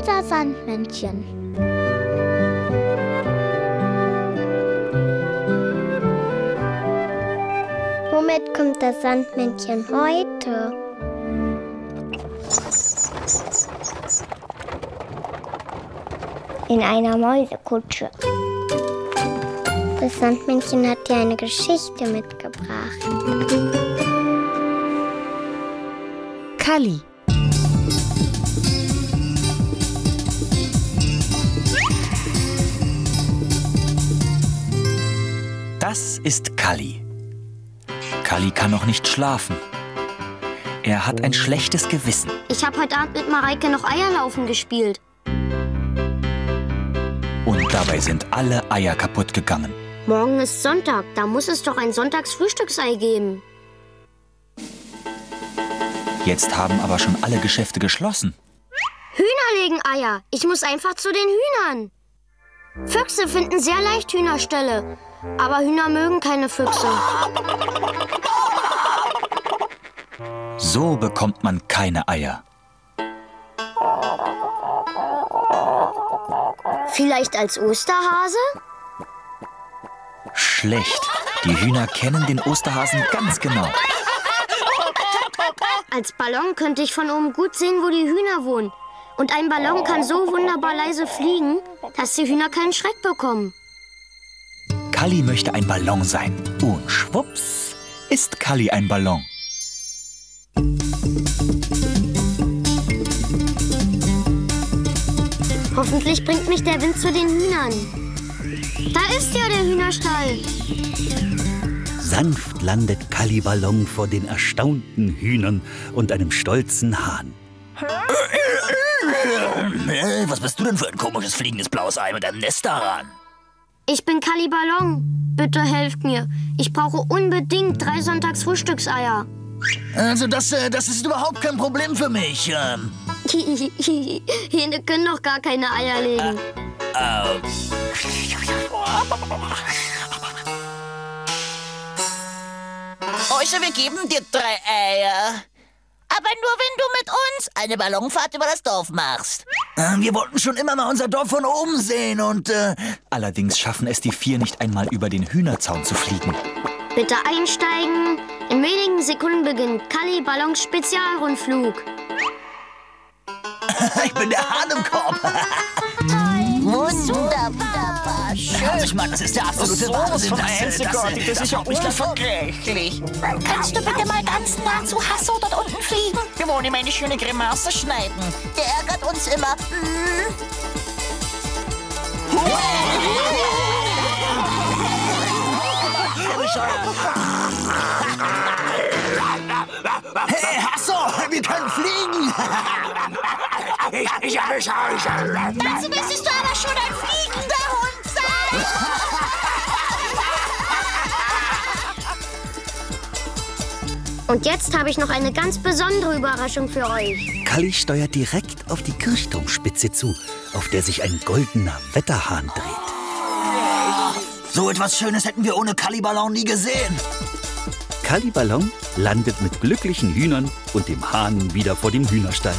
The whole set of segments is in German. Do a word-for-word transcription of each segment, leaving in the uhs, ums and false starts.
unser Sandmännchen. Womit kommt das Sandmännchen heute? In einer Mäusekutsche. Das Sandmännchen hat dir eine Geschichte mitgebracht. Kalli. Das ist Kalli. Kalli kann noch nicht schlafen. Er hat ein schlechtes Gewissen. Ich habe heute Abend mit Mareike noch Eierlaufen gespielt. Und dabei sind alle Eier kaputt gegangen. Morgen ist Sonntag, da muss es doch ein Sonntagsfrühstücksei geben. Jetzt haben aber schon alle Geschäfte geschlossen. Hühner legen Eier. Ich muss einfach zu den Hühnern. Füchse finden sehr leicht Hühnerställe. Aber Hühner mögen keine Füchse. So bekommt man keine Eier. Vielleicht als Osterhase? Schlecht. Die Hühner kennen den Osterhasen ganz genau. Als Ballon könnte ich von oben gut sehen, wo die Hühner wohnen. Und ein Ballon kann so wunderbar leise fliegen, dass die Hühner keinen Schreck bekommen. Kalli möchte ein Ballon sein. Und schwupps ist Kalli ein Ballon. Hoffentlich bringt mich der Wind zu den Hühnern. Da ist ja der Hühnerstall. Sanft landet Kalli Ballon vor den erstaunten Hühnern und einem stolzen Hahn. Was bist du denn für ein komisches fliegendes blaues Ei mit einem Nest daran? Ich bin Kalli Ballon. Bitte helft mir. Ich brauche unbedingt drei Sonntagsfrühstückseier. Also das, äh, das ist überhaupt kein Problem für mich. Ähm. Hähne können doch gar keine Eier legen. Äh, äh. Oische, wir geben dir drei Eier. Aber nur, wenn du mit uns eine Ballonfahrt über das Dorf machst. Äh, wir wollten schon immer mal unser Dorf von oben sehen und... Äh Allerdings schaffen es die vier nicht einmal über den Hühnerzaun zu fliegen. Bitte einsteigen. In wenigen Sekunden beginnt Kalli Ballons Spezialrundflug. Ich bin der Hahn im Korb. Wunderbar, schön. Also ich meine, das ist der absolute so Wahnsinn. Das, einzigartig, das, das, das ist ja unvergleichlich. Kannst du bitte mal ganz nah zu Hasso dort unten fliegen? Wir wollen ihm eine schöne Grimasse schneiden. Der ärgert uns immer. Hm. Hey, Hasso, wir können fliegen. Ich, ich hab es euch. Dazu müsstest du aber schon ein fliegender Hund sein. Und jetzt habe ich noch eine ganz besondere Überraschung für euch. Kalli steuert direkt auf die Kirchturmspitze zu, auf der sich ein goldener Wetterhahn dreht. So etwas Schönes hätten wir ohne Kalli Ballon nie gesehen. Kalli Ballon landet mit glücklichen Hühnern und dem Hahn wieder vor dem Hühnerstall.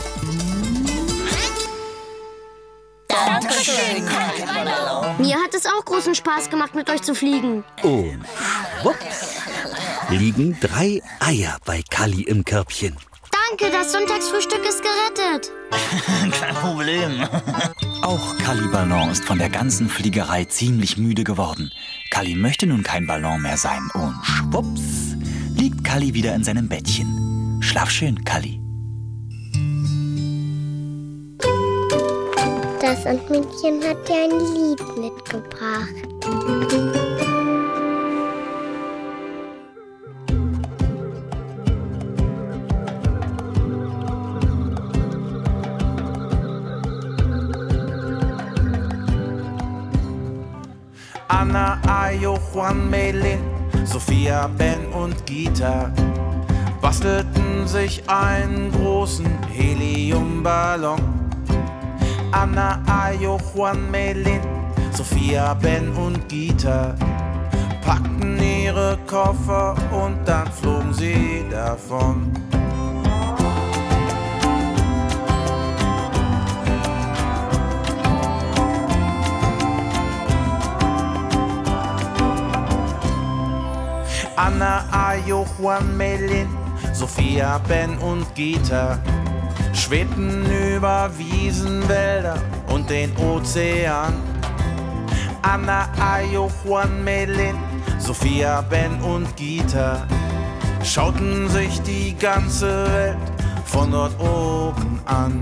Dankeschön, Kalli Ballon. Mir hat es auch großen Spaß gemacht, mit euch zu fliegen. Und schwupps liegen drei Eier bei Kalli im Körbchen. Danke, das Sonntagsfrühstück ist gerettet. Kein Problem. Auch Kalli Ballon ist von der ganzen Fliegerei ziemlich müde geworden. Kalli möchte nun kein Ballon mehr sein. Und schwupps liegt Kalli wieder in seinem Bettchen. Schlaf schön, Kalli. Das Sandmännchen hat dir ein Lied mitgebracht. Anna, Ayo, Juan, Melin, Sophia, Ben und Gita bastelten sich einen großen Heliumballon. Anna, Ayo, Juan, Melin, Sophia, Ben und Gita packten ihre Koffer und dann flogen sie davon. Ayo, Juan, Melin, Sophia, Ben und Gita schwebten über Wiesen, Wälder und den Ozean. Anna, Ayo, Juan, Melin, Sophia, Ben und Gita schauten sich die ganze Welt von dort oben an.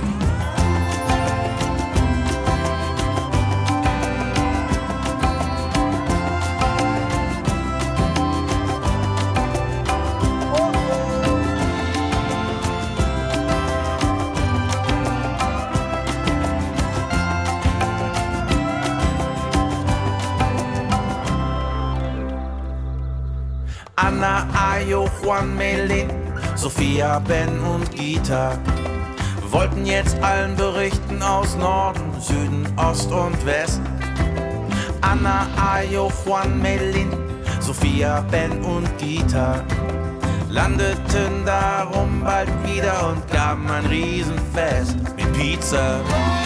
Anna, Ayo, Juan, Melin, Sophia, Ben und Gita wollten jetzt allen berichten aus Norden, Süden, Ost und West. Anna, Ayo, Juan, Melin, Sophia, Ben und Gita landeten darum bald wieder und gaben ein Riesenfest mit Pizza.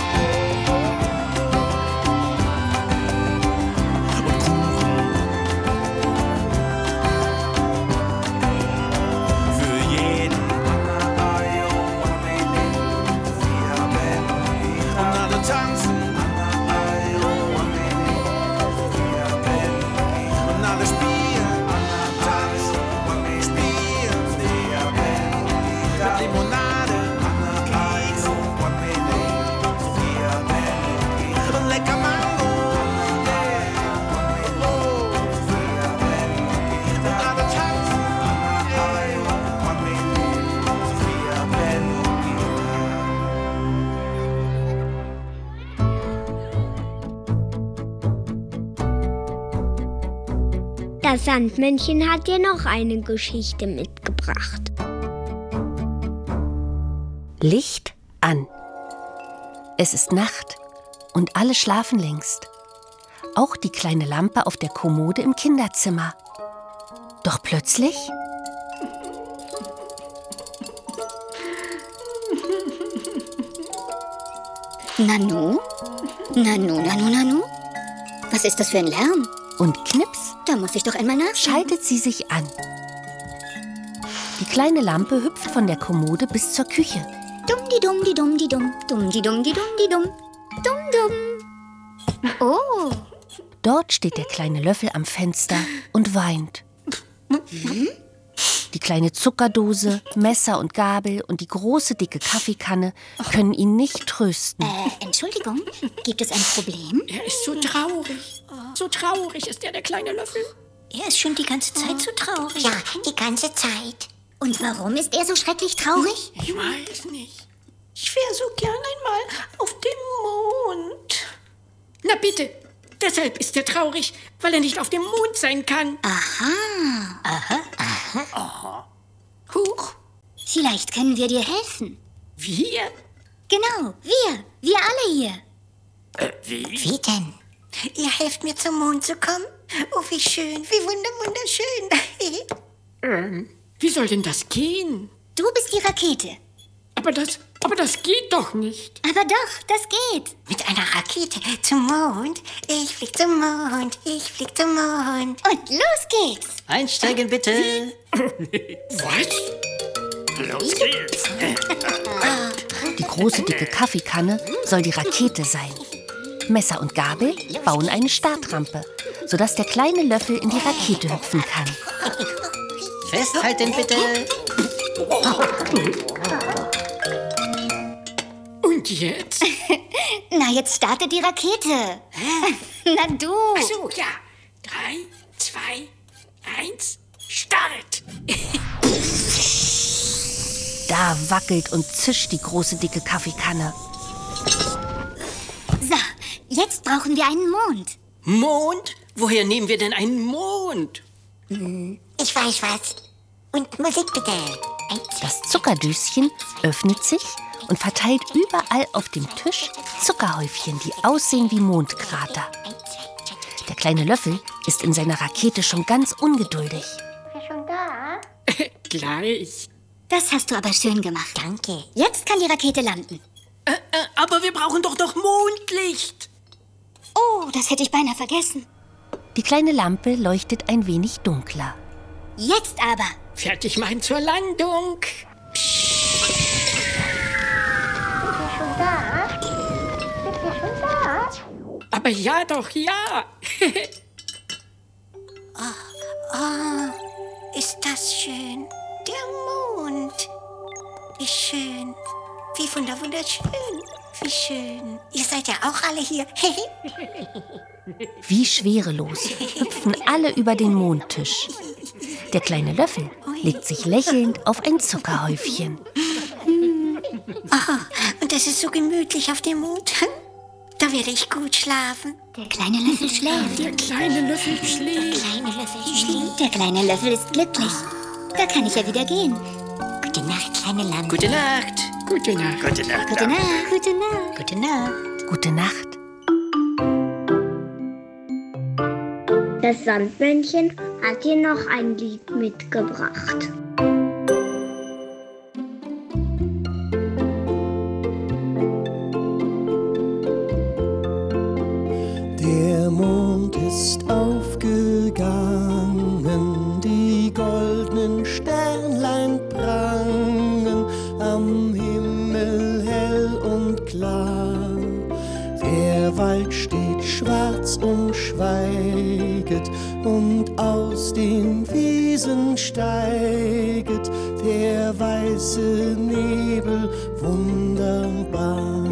Das Sandmännchen hat dir noch eine Geschichte mitgebracht. Licht an. Es ist Nacht und alle schlafen längst. Auch die kleine Lampe auf der Kommode im Kinderzimmer. Doch plötzlich... Nanu? Nanu, Nanu, Nanu? Was ist das für ein Lärm? Und knips, da muss ich doch einmal nachschauen. Schaltet sie sich an. Die kleine Lampe hüpft von der Kommode bis zur Küche. Dumm-di-dumm, di dumm, di dumm, dumm, di dumm, di dumm, di dumm, dumm, dumm. Oh. Dort steht der kleine Löffel am Fenster und weint. Hm? Die kleine Zuckerdose, Messer und Gabel und die große, dicke Kaffeekanne können ihn nicht trösten. Äh, Entschuldigung, gibt es ein Problem? Er ist so traurig. So traurig ist er, der kleine Löffel. Er ist schon die ganze Zeit so traurig. Ja, die ganze Zeit. Und warum ist er so schrecklich traurig? Ich weiß nicht. Ich wäre so gern einmal auf dem Mond. Na bitte, deshalb ist er traurig, weil er nicht auf dem Mond sein kann. Aha. Aha. Aha. Aha. Huch. Vielleicht können wir dir helfen. Wir? Genau, wir. Wir alle hier. Äh, wie? Wie denn? Ihr helft mir zum Mond zu kommen? Oh, wie schön, wie wunder wunderschön. ähm, wie soll denn das gehen? Du bist die Rakete. Aber das, aber das geht doch nicht. Aber doch, das geht. Mit einer Rakete zum Mond. Ich flieg zum Mond, ich flieg zum Mond. Und los geht's. Einsteigen bitte. Was? Los geht's. Die große, dicke Kaffeekanne soll die Rakete sein. Messer und Gabel bauen eine Startrampe, sodass der kleine Löffel in die Rakete hüpfen kann. Festhalten bitte. Und jetzt? Na, jetzt startet die Rakete. Na du. Ach so, ja. Drei, zwei, eins, Start. Da wackelt und zischt die große, dicke Kaffeekanne. So, jetzt brauchen wir einen Mond. Mond? Woher nehmen wir denn einen Mond? Ich weiß was. Und Musik bitte. Das Zuckerdöschen öffnet sich und verteilt überall auf dem Tisch Zuckerhäufchen, die aussehen wie Mondkrater. Der kleine Löffel ist in seiner Rakete schon ganz ungeduldig. Bist du schon da? Gleich. Das hast du aber schön gemacht. Danke. Jetzt kann die Rakete landen. Äh, äh, aber wir brauchen doch noch Mondlicht. Oh, das hätte ich beinahe vergessen. Die kleine Lampe leuchtet ein wenig dunkler. Jetzt aber. Fertig machen zur Landung. Aber ja doch, ja. oh, oh, ist das schön. Der Mond. Wie schön. Wie wunder, wunderschön. Wie schön. Ihr seid ja auch alle hier. Wie schwerelos hüpfen alle über den Mondtisch. Der kleine Löffel legt sich lächelnd auf ein Zuckerhäufchen. Oh, und das ist so gemütlich auf dem Mond. Da werde ich gut schlafen. Der kleine Löffel schläft. Der kleine Löffel schläft. Der kleine Löffel schläft. Der kleine Löffel ist glücklich. Da kann ich ja wieder gehen. Gute Nacht, kleine Lampe. Gute Nacht. Gute Nacht. Gute Nacht. Gute Nacht. Gute Nacht. Gute Nacht. Gute Nacht. Das Sandmännchen hat dir noch ein Lied mitgebracht. Der Mond ist aufgegangen, die goldenen Sternlein prangen am Himmel hell und klar. Der Wald steht schwarz und schweiget, und aus den Wiesen steiget der weiße Nebel wunderbar.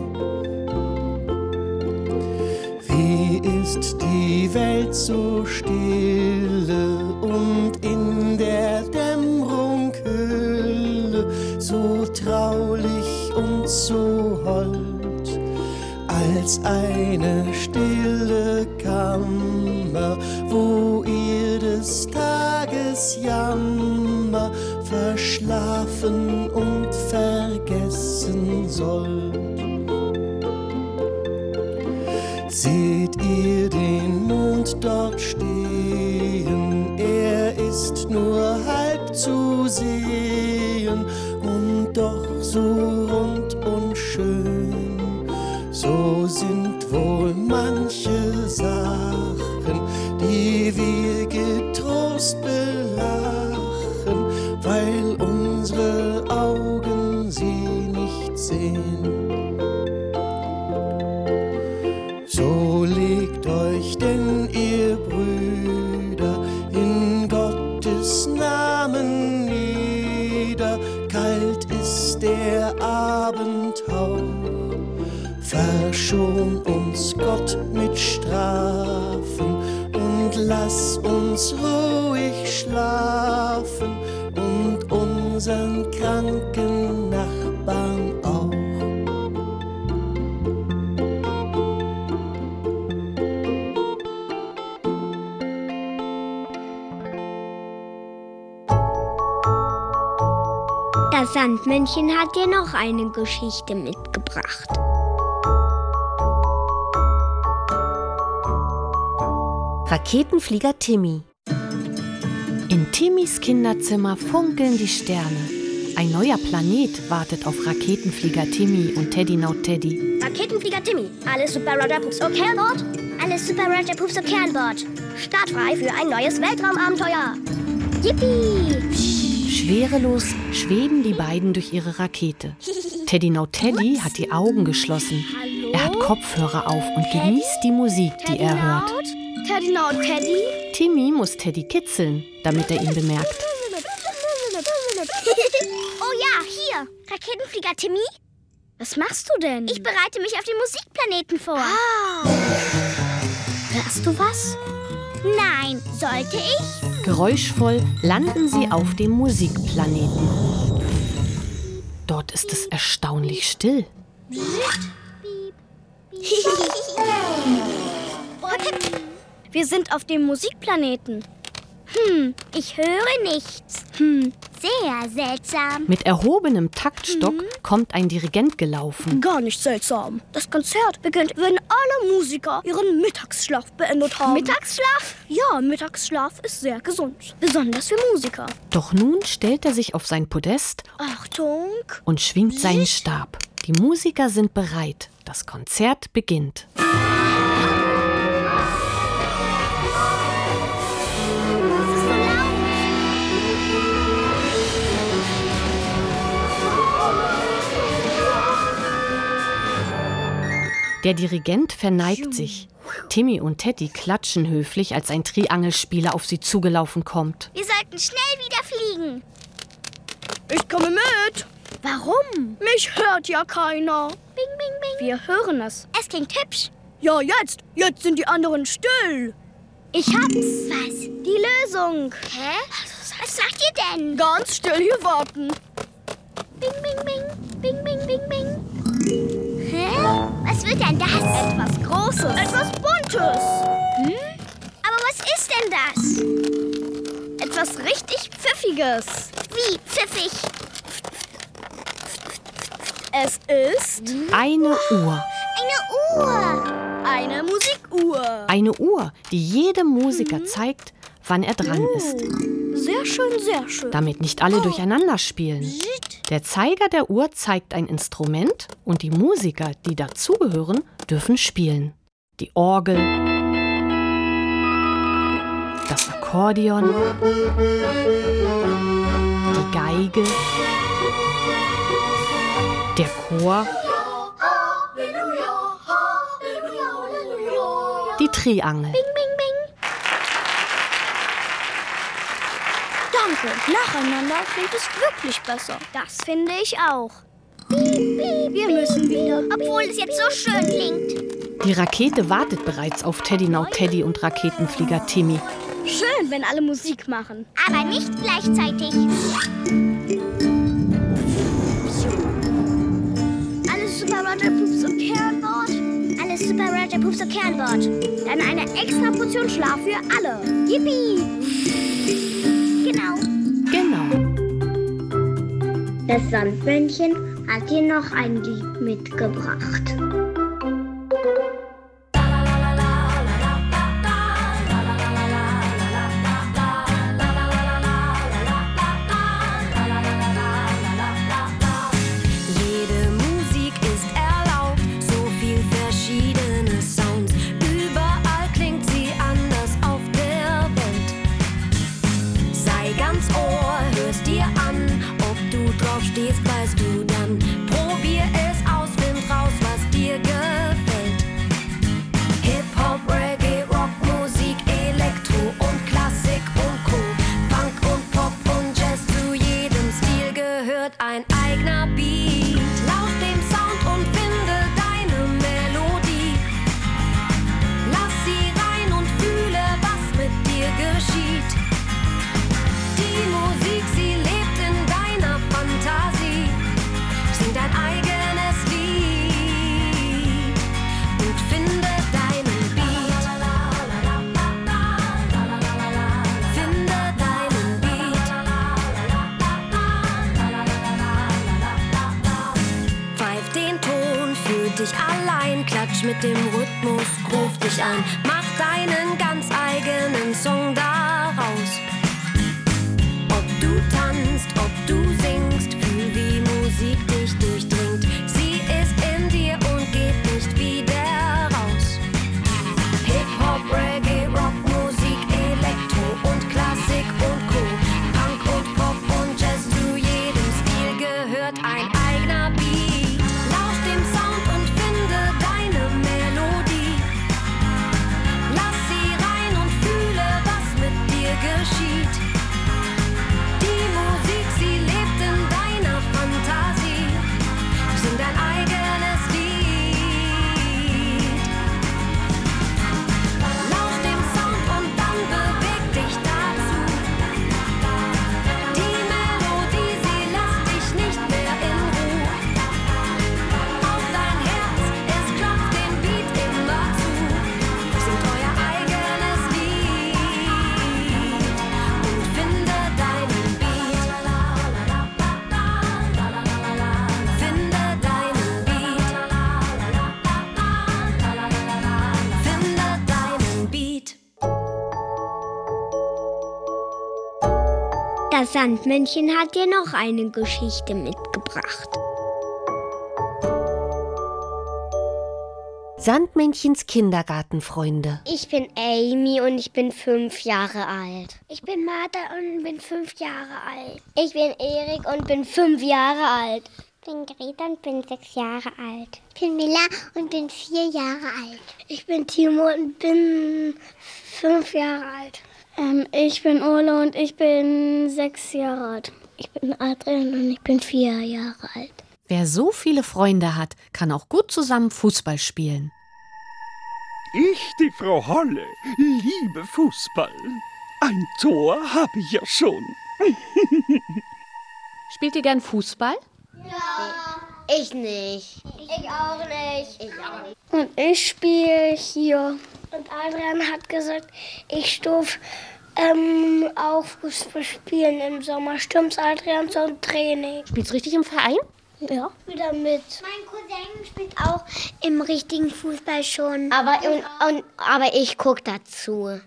Wie ist die Welt so stille und in der Dämmerung Hülle, so traulich und so hold, als eine stille Kammer, wo ihr des Tages Jammer verschlafen und vergessen sollt. Seht ihr den Mond dort stehen, er ist nur halb zu sehen und doch so rund und schön. So sind wohl manche Sachen, die wir getrost belachen, weil unsere Augen sie nicht sehen. So legt euch denn, ihr Brüder, in Gottes Namen nieder. Kalt ist der Abendhauch, verschon uns Gott mit Strafen und lass uns ruhig schlafen und unseren kranken Nachbarn auch. Das Sandmännchen hat dir noch eine Geschichte mitgebracht. Raketenflieger Timmy. In Timmys Kinderzimmer funkeln die Sterne. Ein neuer Planet wartet auf Raketenflieger Timmy und Teddy Now Teddy. Raketenflieger Timmy, alles Super Roger Pups okay an Bord? Alles Super Roger Pups okay an Bord. Startfrei für ein neues Weltraumabenteuer. Yippie! Schwerelos schweben die beiden durch ihre Rakete. Teddy Now Teddy hat die Augen geschlossen. Hallo? Er hat Kopfhörer auf und Teddy? genießt die Musik, die Teddy er hört. Now? Teddy Now Teddy? Timmy muss Teddy kitzeln, damit er ihn bemerkt. Oh ja, hier. Raketenflieger Timmy? Was machst du denn? Ich bereite mich auf den Musikplaneten vor. Ah. Hörst du was? Nein, sollte ich? Geräuschvoll landen sie auf dem Musikplaneten. Dort ist es erstaunlich still. Wir sind auf dem Musikplaneten. Hm, ich höre nichts. Hm, sehr seltsam. Mit erhobenem Taktstock mhm. kommt ein Dirigent gelaufen. Gar nicht seltsam. Das Konzert beginnt, wenn alle Musiker ihren Mittagsschlaf beendet haben. Mittagsschlaf? Ja, Mittagsschlaf ist sehr gesund. Besonders für Musiker. Doch nun stellt er sich auf sein Podest Achtung und schwingt seinen Stab. Die Musiker sind bereit. Das Konzert beginnt. Der Dirigent verneigt sich. Timmy und Teddy klatschen höflich, als ein Triangelspieler auf sie zugelaufen kommt. Wir sollten schnell wieder fliegen. Ich komme mit. Warum? Mich hört ja keiner. Bing, bing, bing. Wir hören es. Es klingt hübsch. Ja, jetzt. Jetzt sind die anderen still. Ich hab's. Was? Die Lösung. Hä? Was macht ihr denn? Ganz still hier warten. Bing, bing, bing. Bing, bing, bing, bing. Hä? Was wird denn das? Etwas Großes. Etwas Buntes. Hm? Aber was ist denn das? Etwas richtig Pfiffiges. Wie pfiffig? Es ist... Eine Uhr. Eine Uhr. Eine Musikuhr. Eine Uhr, die jedem Musiker zeigt, wann er dran ist. Sehr schön, sehr schön. Damit nicht alle durcheinander spielen. Der Zeiger der Uhr zeigt ein Instrument und die Musiker, die dazugehören, dürfen spielen. Die Orgel, das Akkordeon, die Geige, der Chor, die Triangel. Bing, bing, bing. Danke. Nacheinander klingt es wirklich besser. Das finde ich auch. Piep, piep, Wir müssen wieder. Obwohl es jetzt so schön klingt. Die Rakete wartet bereits auf Teddy Now Teddy und Raketenflieger Timmy. Schön, wenn alle Musik machen. Aber nicht gleichzeitig. Alles Super Roger Poops und Kernbord. Alles Super Roger Poops und Kernbord. Dann eine extra Portion Schlaf für alle. Yippie! Genau. Genau. Das Sandmännchen hat dir noch ein Lied mitgebracht. Jede Musik ist erlaubt, so viel verschiedene Sounds. Überall klingt sie anders auf der Welt. Sei ganz Ohr, hörst dir an, ob du drauf stehst, weißt du dann. Probier es aus, find raus, was dir gefällt. Hip-Hop, Reggae, Rockmusik, Elektro und Klassik und Co. Punk und Pop und Jazz, zu jedem Stil gehört ein eigener Beat. Lausch dem Sound und finde deine Melodie. Lass sie rein und fühle, was mit dir geschieht. Die Musik, sie lebt in deiner Fantasie. Sing dein eigenes Lied und finde deinen Beat. Finde deinen Beat. Pfeif den Ton für dich allein, klatsch mit dem Rhythmus, ruf dich ein. Mach deinen ganz eigenen Song daraus. Ob du tanzt, ob du singst, fühl wie Musik dich durchdringt. Sie ist in dir und geht nicht wieder raus. Hip-Hop, Reggae, Rockmusik, Elektro und Klassik und Co. Punk und Pop und Jazz, zu jedem Stil gehört ein eigener Beat. Lausch dem Sound und finde deine Melodie. Lass sie rein und fühle, was mit dir geschieht. Die Musik, sie lebt in deiner Fantasie. Sing dein eigenes Lied. Lausch dem Sound und dann beweg dich dazu. Die Melodie, sie lässt dich nicht mehr in Ruhe. Auf dein Herz, es klopft den Beat immer zu. Singt euer eigenes Lied und finde deinen Beat. Finde deinen Beat. Finde deinen Beat. Das Sandmännchen hat dir noch eine Geschichte mitgebracht. Sandmännchens Kindergartenfreunde. Ich bin Amy und ich bin fünf Jahre alt. Ich bin Martha und bin fünf Jahre alt. Ich bin Erik und bin fünf Jahre alt. bin Greta und bin sechs Jahre alt. Ich bin Mila und bin vier Jahre alt. Ich bin Timo und bin fünf Jahre alt. Ähm, ich bin Ola und ich bin sechs Jahre alt. Ich bin Adrian und ich bin vier Jahre alt. Wer so viele Freunde hat, kann auch gut zusammen Fußball spielen. Ich, die Frau Holle, liebe Fußball. Ein Tor habe ich ja schon. Spielt ihr gern Fußball? Ja. Ich nicht. Ich auch nicht. Ich auch nicht. Und ich spiele hier. Und Adrian hat gesagt, ich darf ähm, auch Fußball spielen im Sommer. Stimmt's, Adrian, zum Training? Spielst du richtig im Verein? Ja. Wieder mit. Mein Cousin spielt auch im richtigen Fußball schon. Aber, und, und, aber ich gucke dazu.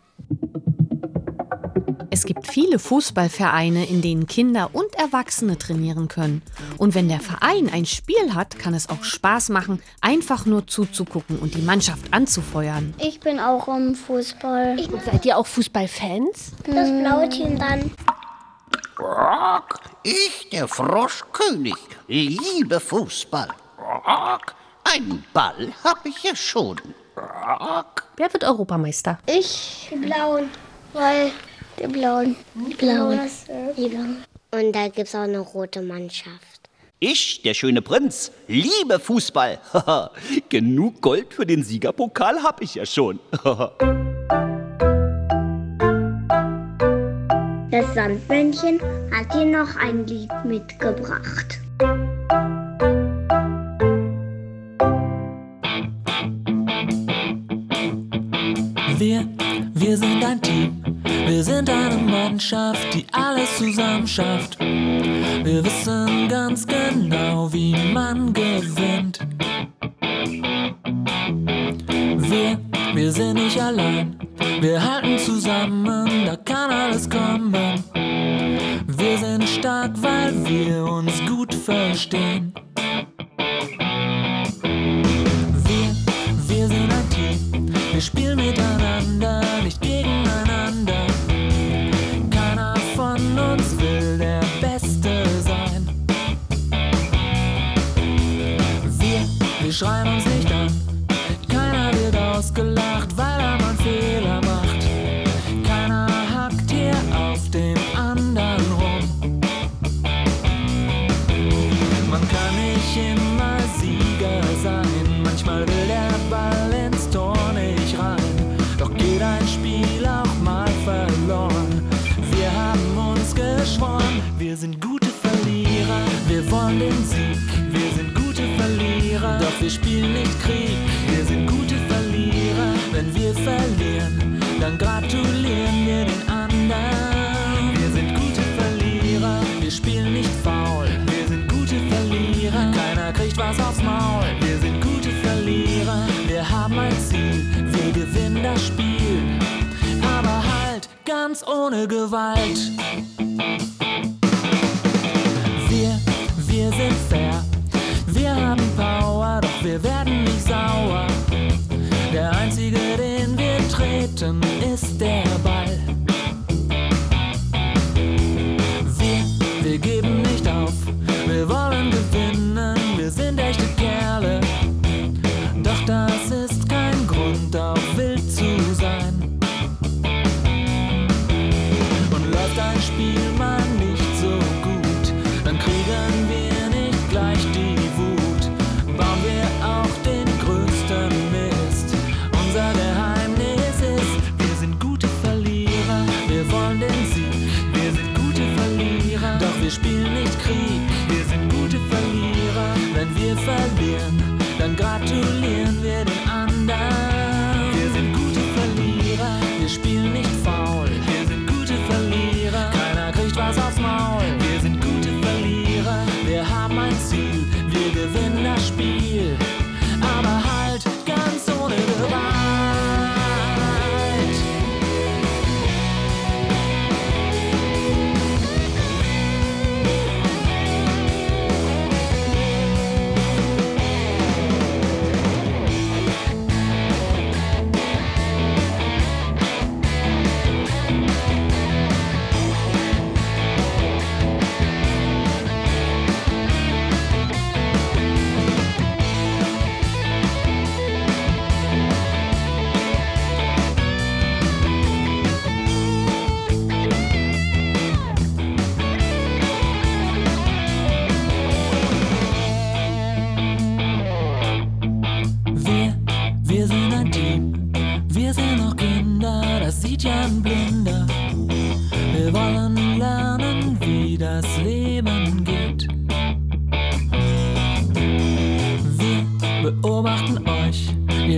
Es gibt viele Fußballvereine, in denen Kinder und Erwachsene trainieren können. Und wenn der Verein ein Spiel hat, kann es auch Spaß machen, einfach nur zuzugucken und die Mannschaft anzufeuern. Ich bin auch im Fußball. Und seid ihr auch Fußballfans? Das blaue Team dann. Ich, der Froschkönig, liebe Fußball. Einen Ball hab ich ja schon. Wer wird Europameister? Ich, die Blauen, weil die Blauen, die Blauen, die Blauen. Und da gibt's auch eine rote Mannschaft. Ich, der schöne Prinz, liebe Fußball. Genug Gold für den Siegerpokal hab ich ja schon. Das Sandmännchen hat dir noch ein Lied mitgebracht. Wir, wir sind ein Team, wir sind eine Mannschaft, die alles zusammen schafft. Wir wissen ganz genau, wie man gewinnt. Wir, wir sind nicht allein, wir halten zusammen, da kann alles kommen. Wir sind stark, weil wir uns gut verstehen. Wir, wir sind ein Team, wir spielen miteinander, nicht gegeneinander. Keiner von uns will der Beste sein. Wir, wir schreien uns nicht an, keiner wird ausgelacht, weil er mal einen Fehler macht. Keiner hackt hier auf dem anderen rum. Man kann nicht immer Sieger sein, manchmal will der Ball ins Tor nicht rein. Doch geht ein Spiel auch mal verloren. Wir haben uns geschworen, wir sind gute Verlierer. Wir wollen den Sieg, wir sind gute Verlierer. Doch wir spielen nicht Krieg, wir sind gute Verlierer. Wenn wir verlieren, dann gratulieren wir den anderen. Wir sind gute Verlierer, wir spielen nicht faul. Wir sind gute Verlierer, keiner kriegt was aufs Maul. Wir sind gute Verlierer, wir haben ein Ziel, wir gewinnen das Spiel. Aber halt, ganz ohne Gewalt. Wir, wir sind fair, wir haben Power, doch wir werden nicht sauer. Der einzige, den wir treten, ist der Ball. Wir, wir geben nicht auf, wir wollen gewinnen, wir sind echte Kerle. Doch das ist kein Grund, auch wild zu sein. Und läuft ein Spiel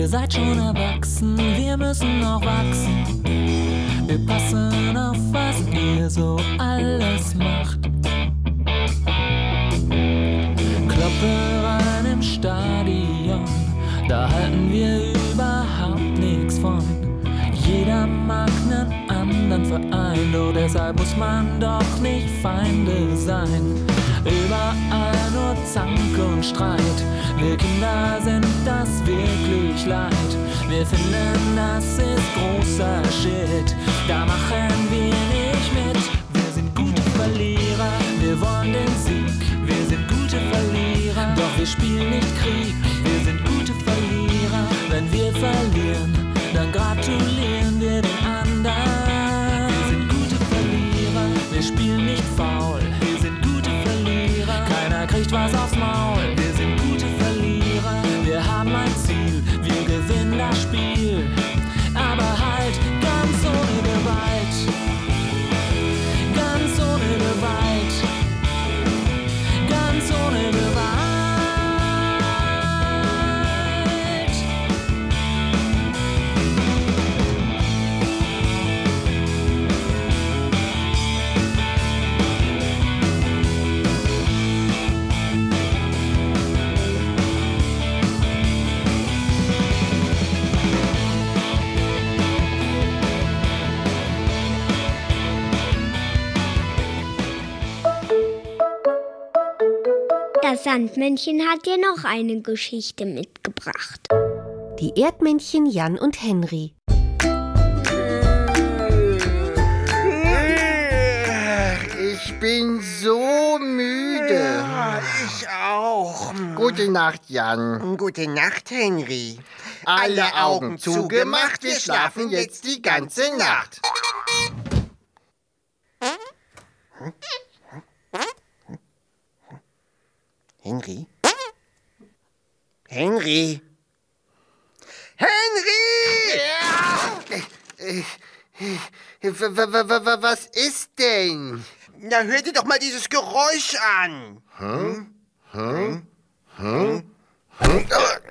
Ihr seid schon erwachsen, wir müssen noch wachsen. Wir passen auf, was ihr so alles macht. Kloppe rein im Stadion, da halten wir überhaupt nichts von. Jeder mag nen anderen Verein, doch deshalb muss man doch nicht Feinde sein. Überall nur Zank und Streit, wir Kinder sind das wirklich leid. Wir finden, das ist großer Shit, da machen wir nicht mit. Wir sind gute Verlierer, wir wollen den Sieg. Wir sind gute Verlierer, doch wir spielen nicht Krieg. Wir sind gute Verlierer, wenn wir verlieren, dann gratulieren wir den anderen. Wir sind gute Verlierer, wir spielen nicht faul. Wir sind gute Verlierer, keiner kriegt was aufs Maul. Wir sind gute Verlierer, wir haben ein Ziel, wir gewinnen das Spiel. Aber halt ganz ohne Gewalt, ganz ohne Gewalt, ganz ohne Gewalt. Das Sandmännchen hat dir noch eine Geschichte mitgebracht. Die Erdmännchen Jan und Henry. Ich bin so müde. Ja, ich auch. Gute Nacht, Jan. Gute Nacht, Henry. Alle Augen zugemacht, wir schlafen jetzt die ganze Nacht. Henry? Henry? Henry! Ja. Was ist denn? Na, hör dir doch mal dieses Geräusch an. Hm? Hm? Hm? Hm?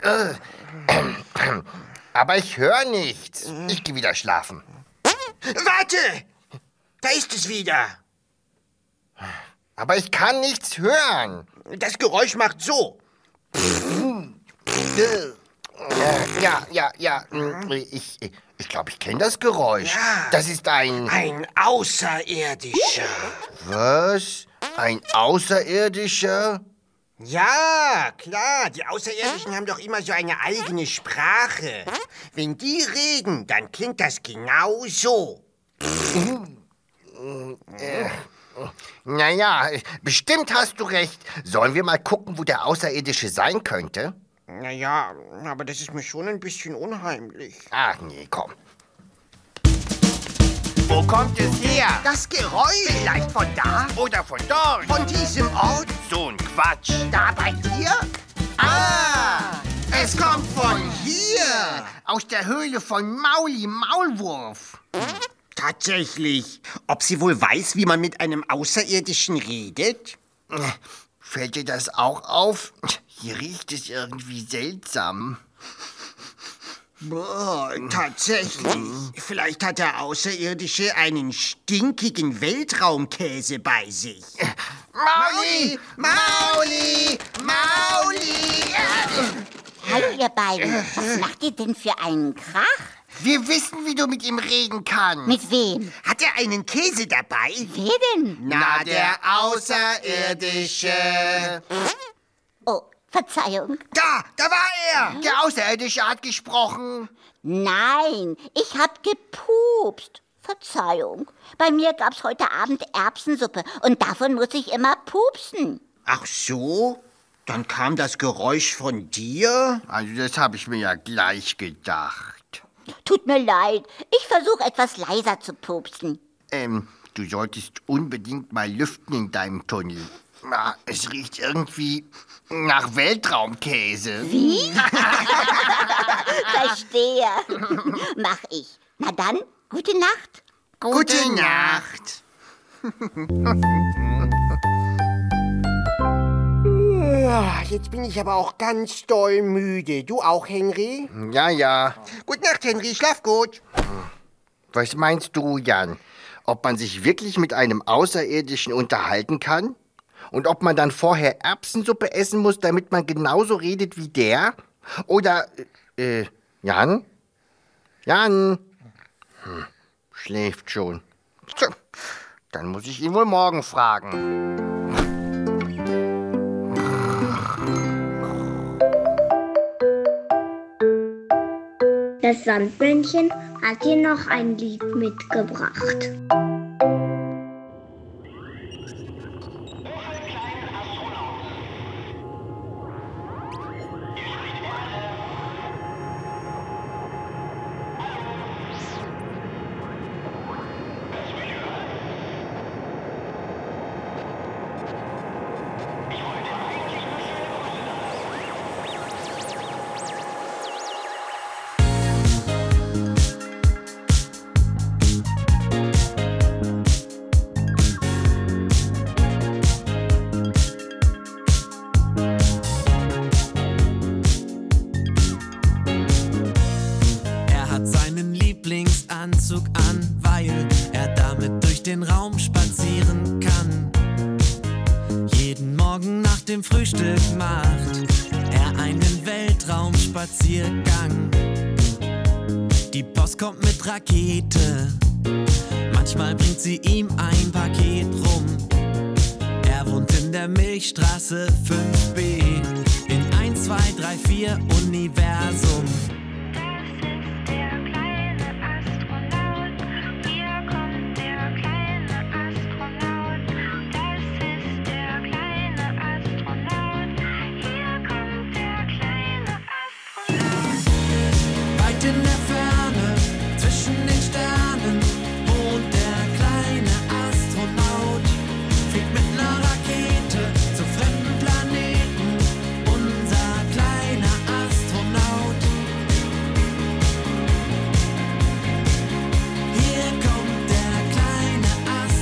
Aber ich höre nichts. Ich gehe wieder schlafen. Warte! Da ist es wieder. Aber ich kann nichts hören. Das Geräusch macht so. Ja, ja, ja. Ich, ich glaube, ich kenne das Geräusch. Ja, das ist ein... Ein Außerirdischer. Was? Ein Außerirdischer? Ja, klar. Die Außerirdischen haben doch immer so eine eigene Sprache. Wenn die reden, dann klingt das genau so. Naja, bestimmt hast du recht. Sollen wir mal gucken, wo der Außerirdische sein könnte? Naja, aber das ist mir schon ein bisschen unheimlich. Ach nee, komm. Wo kommt es her? Das Geräusch. Vielleicht von da? Oder von dort? Von diesem Ort? So ein Quatsch. Da bei dir? Ah! Es kommt von hier. Aus der Höhle von Mauli Maulwurf. Tatsächlich. Ob sie wohl weiß, wie man mit einem Außerirdischen redet? Fällt dir das auch auf? Hier riecht es irgendwie seltsam. Boah, tatsächlich. Vielleicht hat der Außerirdische einen stinkigen Weltraumkäse bei sich. Mauli! Mauli! Mauli! Hallo, ihr beiden. Was macht ihr denn für einen Krach? Wir wissen, wie du mit ihm reden kannst. Mit wem? Hat er einen Käse dabei? Wer denn? Na, der Außerirdische. Oh, Verzeihung. Da, da war er. Der Außerirdische hat gesprochen. Nein, ich hab gepupst. Verzeihung. Bei mir gab's heute Abend Erbsensuppe und davon muss ich immer pupsen. Ach so? Dann kam das Geräusch von dir? Also das habe ich mir ja gleich gedacht. Tut mir leid, ich versuche etwas leiser zu pupsen. Ähm, du solltest unbedingt mal lüften in deinem Tunnel. Na, es riecht irgendwie nach Weltraumkäse. Wie? Verstehe. Mach ich. Na dann, gute Nacht. Gute, gute Nacht. Ja, Ah, jetzt bin ich aber auch ganz doll müde. Du auch, Henry? Ja, ja. Gute Nacht, Henry. Schlaf gut. Was meinst du, Jan? Ob man sich wirklich mit einem Außerirdischen unterhalten kann? Und ob man dann vorher Erbsensuppe essen muss, damit man genauso redet wie der? Oder, äh, Jan? Jan? Hm, schläft schon. Tja, dann muss ich ihn wohl morgen fragen. Das Sandmännchen hat dir noch ein Lied mitgebracht. Anzug an, weil er damit durch den Raum spazieren kann. Jeden Morgen nach dem Frühstück macht er einen Weltraumspaziergang. Die Post kommt mit Rakete, manchmal bringt sie ihm ein Paket rum. Er wohnt in der Milchstraße fünf b in eins, zwei, drei, vier Universum. In der Ferne, zwischen den Sternen, wohnt der kleine Astronaut. Fliegt mit einer Rakete zu fremden Planeten, unser kleiner Astronaut. Hier kommt der kleine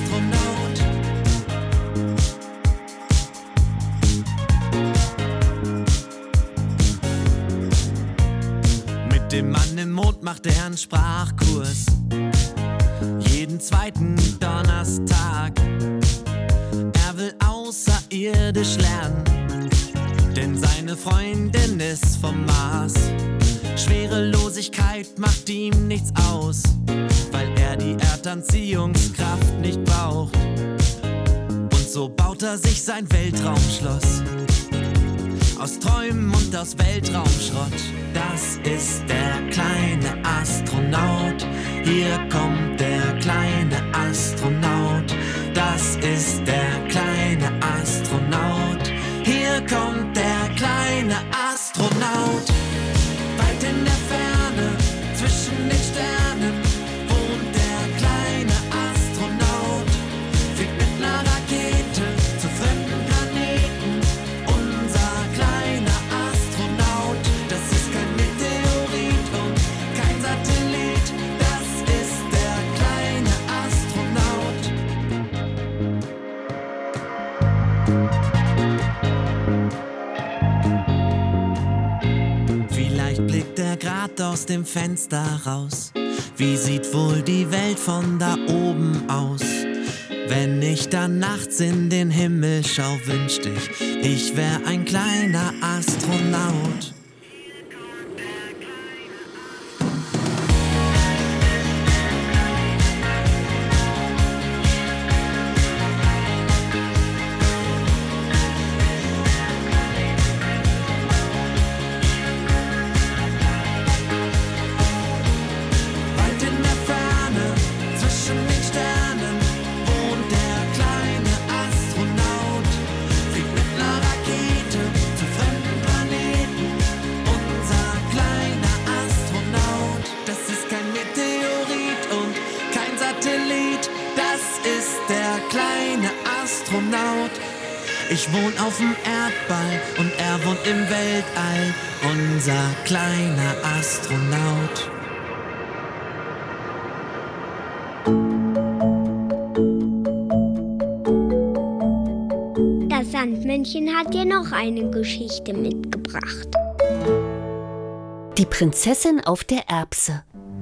Astronaut. Mit dem Mann im Mond macht er einen Sprachkurs, jeden zweiten Donnerstag. Er will außerirdisch lernen, denn seine Freundin ist vom Mars. Schwerelosigkeit macht ihm nichts aus, weil er die Erdanziehungskraft nicht braucht. Und so baut er sich sein Weltraumschloss aus Träumen und aus Weltraumschrott. Das ist der kleine Astronaut. Hier kommt der kleine Astronaut. Das ist der kleine Astronaut. Hier kommt der kleine Astronaut. Weit in der Ferne, zwischen den Sternen, wohnt der kleine Astronaut. Fliegt mit einer Rakete zu fremden Planeten, unser kleiner Astronaut. Das ist kein Meteorit und kein Satellit, das ist der kleine Astronaut. Vielleicht blickt er grad aus dem Fenster raus. Wie sieht wohl die Welt von da oben aus? Wenn ich dann nachts in den Himmel schau, wünschte ich, ich wär ein kleiner Astronaut. Weit in der Ferne, zwischen den Sternen, wohnt der kleine Astronaut. Fliegt mit einer Rakete zu fremden Planeten, unser kleiner Astronaut. Das ist kein Meteorit und kein Satellit, das ist der kleine Astronaut. Ich wohn auf dem Erdball und er wohnt im Weltall, unser kleiner Astronaut. Das Sandmännchen Sandmännchen hat dir noch eine Geschichte mitgebracht. Die Prinzessin auf der Erbse.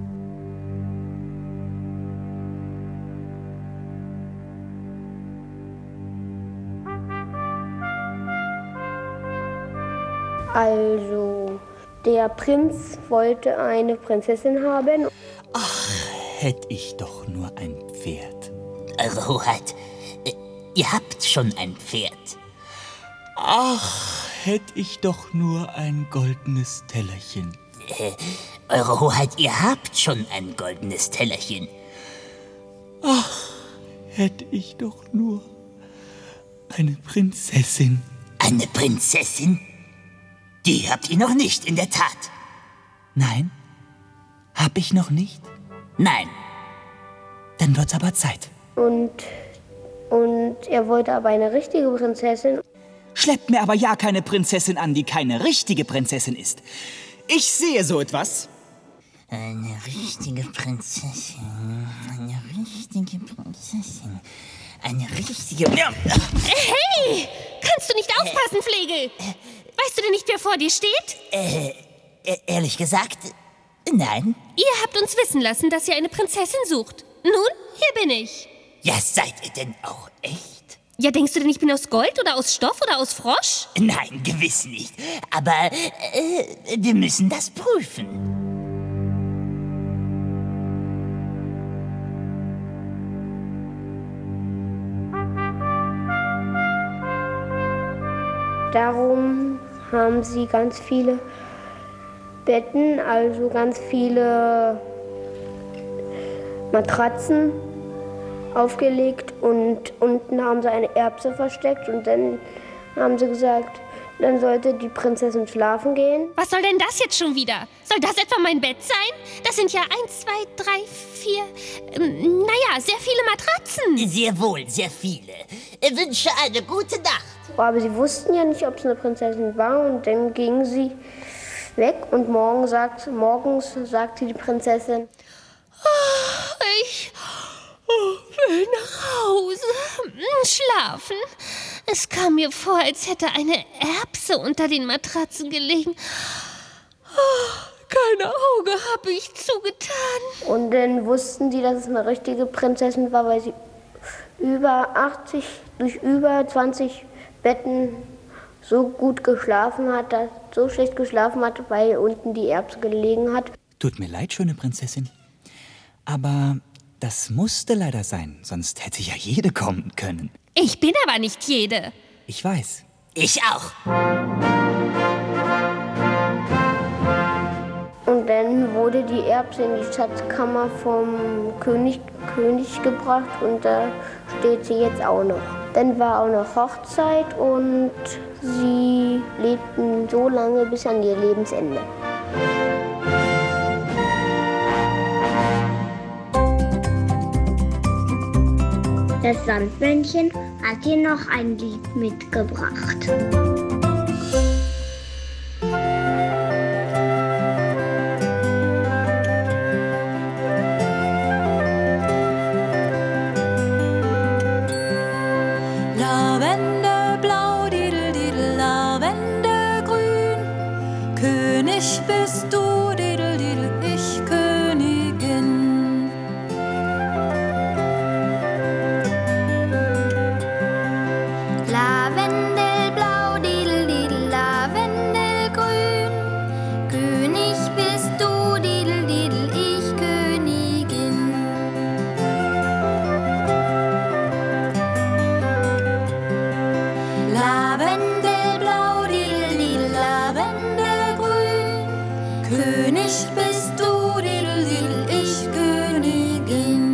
Also, der Prinz wollte eine Prinzessin haben. Ach, hätte ich doch nur ein Pferd. Eure Hoheit, ihr habt schon ein Pferd. Ach, hätte ich doch nur ein goldenes Tellerchen. Äh, Eure Hoheit, ihr habt schon ein goldenes Tellerchen. Ach, hätte ich doch nur eine Prinzessin. Eine Prinzessin? Die habt ihr noch nicht, in der Tat. Nein? Hab ich noch nicht? Nein. Dann wird's aber Zeit. Und, und er wollte aber eine richtige Prinzessin. Schleppt mir aber ja keine Prinzessin an, die keine richtige Prinzessin ist. Ich sehe so etwas. Eine richtige Prinzessin. Eine richtige Prinzessin. Eine richtige... Hey! Kannst du nicht aufpassen, Flegel? Weißt du denn nicht, wer vor dir steht? Äh, ehrlich gesagt, nein. Ihr habt uns wissen lassen, dass ihr eine Prinzessin sucht. Nun, hier bin ich. Ja, seid ihr denn auch echt? Ja, denkst du denn, ich bin aus Gold oder aus Stoff oder aus Frosch? Nein, gewiss nicht. Aber äh, wir müssen das prüfen. Darum haben sie ganz viele Betten, also ganz viele Matratzen aufgelegt und unten haben sie eine Erbse versteckt und dann haben sie gesagt, dann sollte die Prinzessin schlafen gehen. Was soll denn das jetzt schon wieder? Soll das etwa mein Bett sein? Das sind ja eins, zwei, drei, vier, ähm, naja, sehr viele Matratzen. Sehr wohl, sehr viele. Ich wünsche eine gute Nacht. Aber sie wussten ja nicht, ob es eine Prinzessin war und dann gingen sie weg und morgen sagt, morgens sagte die Prinzessin, oh, ich will nach Hause, schlafen. Es kam mir vor, als hätte eine Erbse unter den Matratzen gelegen. Oh, kein Auge habe ich zugetan. Und dann wussten die, dass es eine richtige Prinzessin war, weil sie über achtzig, durch über zwanzig Betten so gut geschlafen hat, dass, so schlecht geschlafen hat, weil unten die Erbse gelegen hat. Tut mir leid, schöne Prinzessin. Aber das musste leider sein, sonst hätte ja jede kommen können. Ich bin aber nicht jede. Ich weiß. Ich auch. Und dann wurde die Erbse in die Schatzkammer vom König, König gebracht und da steht sie jetzt auch noch. Dann war auch noch Hochzeit und sie lebten so lange bis an ihr Lebensende. Das Sandmännchen hat hier noch ein Lied mitgebracht. Lavende blau, didel, didel, Lavende grün. König bist du, didel, didel, ich Königin. Lavendelblau, didel, didel, Lavendelgrün. König bist du, didel, didel, ich Königin. Lavendelblau, didel, didel, Lavendelgrün. König bist du, didel, didel, ich Königin.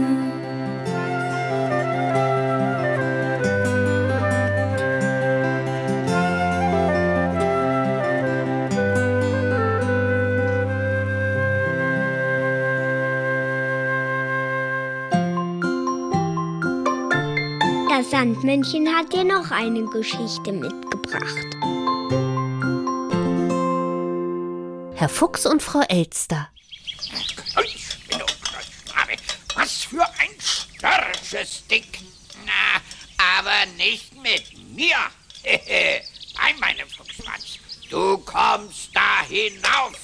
Das Sandmännchen hat dir noch eine Geschichte mitgebracht. Herr Fuchs und Frau Elster. Was für ein Störches Ding. Na, aber nicht mit mir. kommst da hinauf.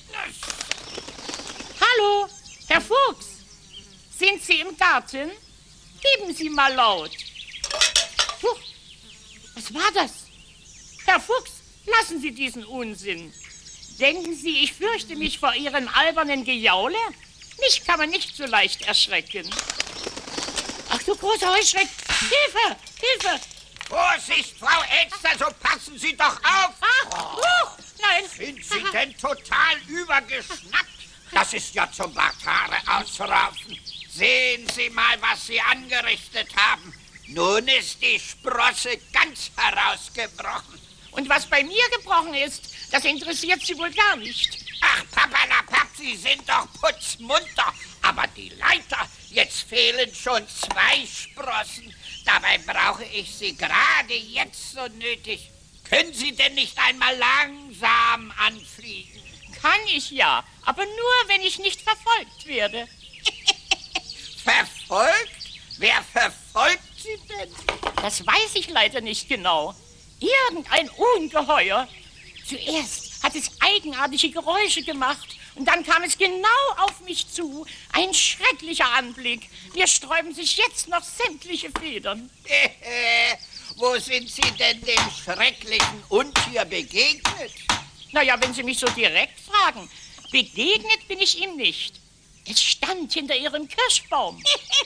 Hallo, Herr Fuchs. Sind Sie im Garten? Geben Sie mal laut. Huch, was war das? Herr Fuchs, lassen Sie diesen Unsinn. Denken Sie, ich fürchte mich vor Ihren albernen Gejaule? Mich kann man nicht so leicht erschrecken. Ach du großer Heuschreck! Hilfe! Hilfe! Vorsicht, Frau Elster, so passen Sie doch auf! Ach, huch, nein! Sind Sie denn total übergeschnappt? Das ist ja zum Barthaare ausraufen. Sehen Sie mal, was Sie angerichtet haben. Nun ist die Sprosse ganz herausgebrochen. Und was bei mir gebrochen ist, das interessiert Sie wohl gar nicht. Ach, Papalapap, Sie sind doch putzmunter. Aber die Leiter, jetzt fehlen schon zwei Sprossen. Dabei brauche ich Sie gerade jetzt so nötig. Können Sie denn nicht einmal langsam anfliegen? Kann ich ja, aber nur, wenn ich nicht verfolgt werde. Verfolgt? Wer verfolgt Sie denn? Das weiß ich leider nicht genau. Irgendein Ungeheuer. Zuerst hat es eigenartige Geräusche gemacht und dann kam es genau auf mich zu. Ein schrecklicher Anblick. Mir sträuben sich jetzt noch sämtliche Federn. Wo sind Sie denn dem schrecklichen Untier begegnet? Naja, wenn Sie mich so direkt fragen, begegnet bin ich ihm nicht. Es stand hinter Ihrem Kirschbaum.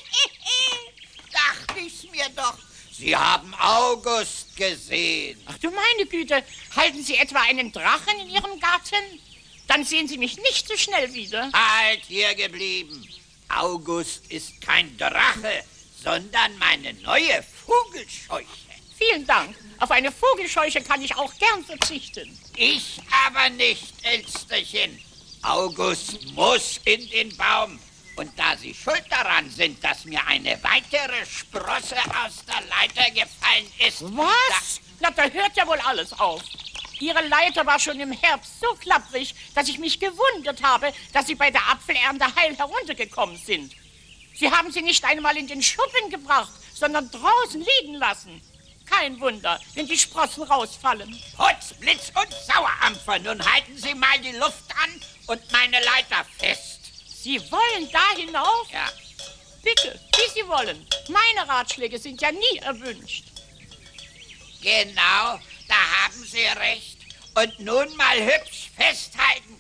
Dachte ich's mir doch. Sie haben August gesehen. Ach du meine Güte, halten Sie etwa einen Drachen in Ihrem Garten? Dann sehen Sie mich nicht so schnell wieder. Halt hier geblieben. August ist kein Drache, sondern meine neue Vogelscheuche. Vielen Dank. Auf eine Vogelscheuche kann ich auch gern verzichten. Ich aber nicht, Elsterchen. August muss in den Baum. Und da Sie schuld daran sind, dass mir eine weitere Sprosse aus der Leiter gefallen ist... Was? Na, da hört ja wohl alles auf. Ihre Leiter war schon im Herbst so klapprig, dass ich mich gewundert habe, dass Sie bei der Apfelernte heil heruntergekommen sind. Sie haben sie nicht einmal in den Schuppen gebracht, sondern draußen liegen lassen. Kein Wunder, wenn die Sprossen rausfallen. Putz, Blitz und Sauerampfer, nun halten Sie mal die Luft an und meine Leiter fest. Sie wollen da hinauf? Ja. Bitte, wie Sie wollen. Meine Ratschläge sind ja nie erwünscht. Genau, da haben Sie recht. Und nun mal hübsch festhalten.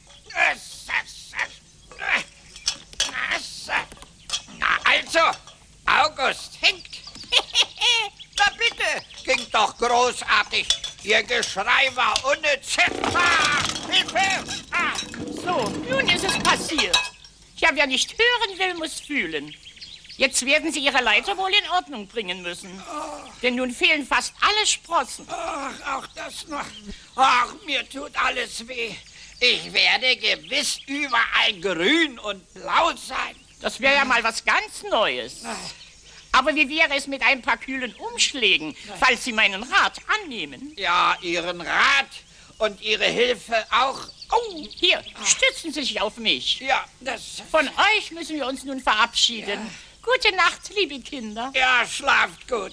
Na also, August hängt. Na bitte, ging doch großartig. Ihr Geschrei war unnütz. Hilfe! Ach, so, nun ist es passiert. Ja, wer nicht hören will, muss fühlen. Jetzt werden Sie Ihre Leiter wohl in Ordnung bringen müssen. Oh. Denn nun fehlen fast alle Sprossen. Ach, auch das noch. Ach, mir tut alles weh. Ich werde gewiss überall grün und blau sein. Das wäre ja mal was ganz Neues. Aber wie wäre es mit ein paar kühlen Umschlägen, falls Sie meinen Rat annehmen? Ja, Ihren Rat und Ihre Hilfe auch. Oh, hier, stützen Sie sich auf mich. Ja, das... Von euch müssen wir uns nun verabschieden. Ja. Gute Nacht, liebe Kinder. Ja, schlaft gut.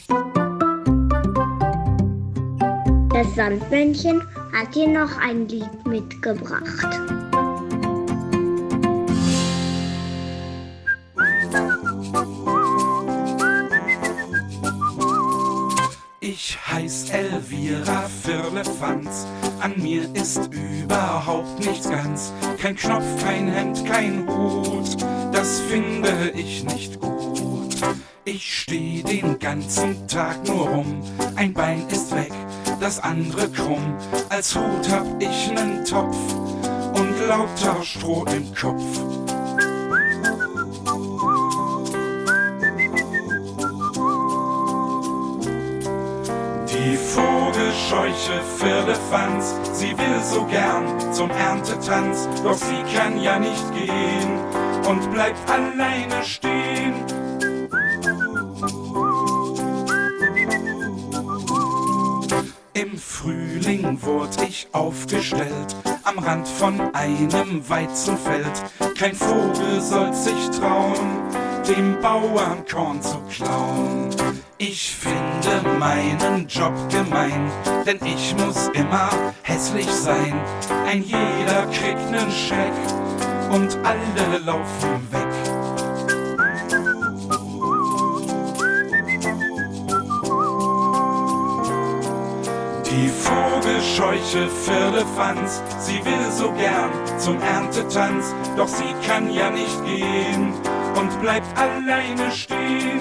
Das Sandmännchen hat dir noch ein Lied mitgebracht. Ich heiß Elvira Firlefanz, an mir ist überhaupt nichts ganz. Kein Knopf, kein Hemd, kein Hut, das finde ich nicht gut. Ich steh den ganzen Tag nur rum, ein Bein ist weg, das andere krumm. Als Hut hab ich nen Topf und lauter Stroh im Kopf. Die Vogelscheuche Firlefanz, sie will so gern zum Erntetanz, doch sie kann ja nicht gehen und bleibt alleine stehen. Im Frühling wurd ich aufgestellt, am Rand von einem Weizenfeld. Kein Vogel soll sich trauen, dem Bauern Korn zu klauen. Ich finde finde meinen Job gemein, denn ich muss immer hässlich sein. Ein jeder kriegt nen Scheck und alle laufen weg. Die Vogelscheuche Firlefanz, sie will so gern zum Erntetanz, doch sie kann ja nicht gehen und bleibt alleine stehen.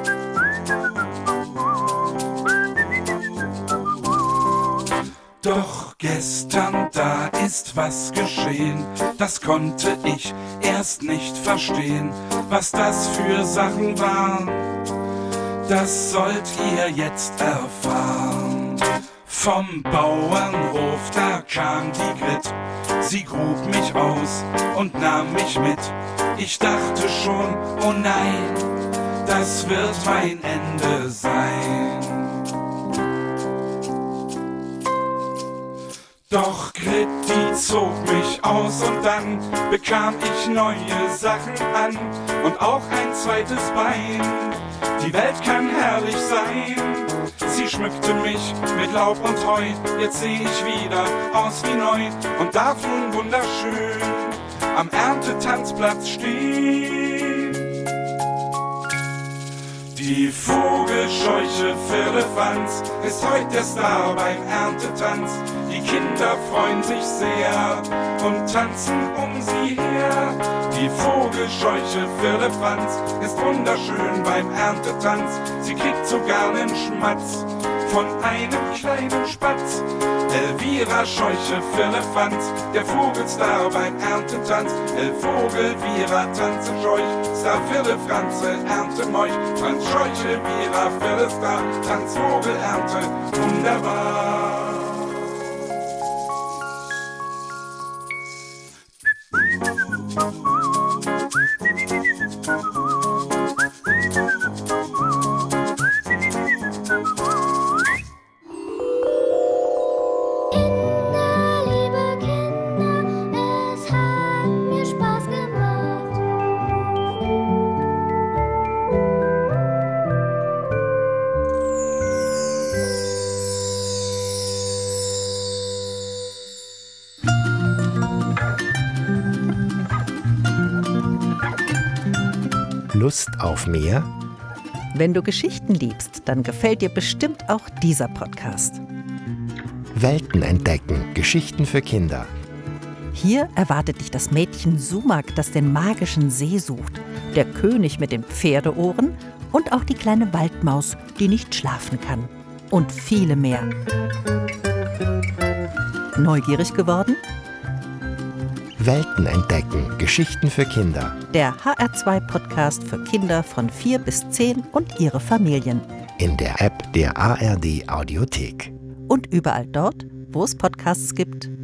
Doch gestern, da ist was geschehen, das konnte ich erst nicht verstehen. Was das für Sachen waren, das sollt ihr jetzt erfahren. Vom Bauernhof, da kam die Grit, sie grub mich aus und nahm mich mit. Ich dachte schon, oh nein, das wird mein Ende sein. Doch Grit, die zog mich aus und dann bekam ich neue Sachen an und auch ein zweites Bein. Die Welt kann herrlich sein. Sie schmückte mich mit Laub und Heu, jetzt seh ich wieder aus wie neu und darf nun wunderschön am Erntetanzplatz stehen. Die Vogelscheuche Firlefanz ist heute der Star beim Erntetanz. Die Kinder freuen sich sehr und tanzen um sie her. Die Vogelscheuche Firlefanz ist wunderschön beim Erntetanz. Sie kriegt sogar nen Schmatz von einem kleinen Spatz. Elvira Scheuche Firlefanz, der Vogelstar beim Erntetanz. El Vogel, Vira, tanze Scheuch, Star Firlefranze, Ernte Meuch. Franz Scheuche, Vira, Firlestar, Tanz Vogel, Ernte, wunderbar. Lust auf mehr? Wenn du Geschichten liebst, dann gefällt dir bestimmt auch dieser Podcast. Welten entdecken, Geschichten für Kinder. Hier erwartet dich das Mädchen Sumak, das den magischen See sucht, der König mit den Pferdeohren und auch die kleine Waldmaus, die nicht schlafen kann. Und viele mehr. Neugierig geworden? Welten entdecken, Geschichten für Kinder. Der H R zwei Podcast für Kinder von vier bis zehn und ihre Familien. In der App der A R D Audiothek. Und überall dort, wo es Podcasts gibt.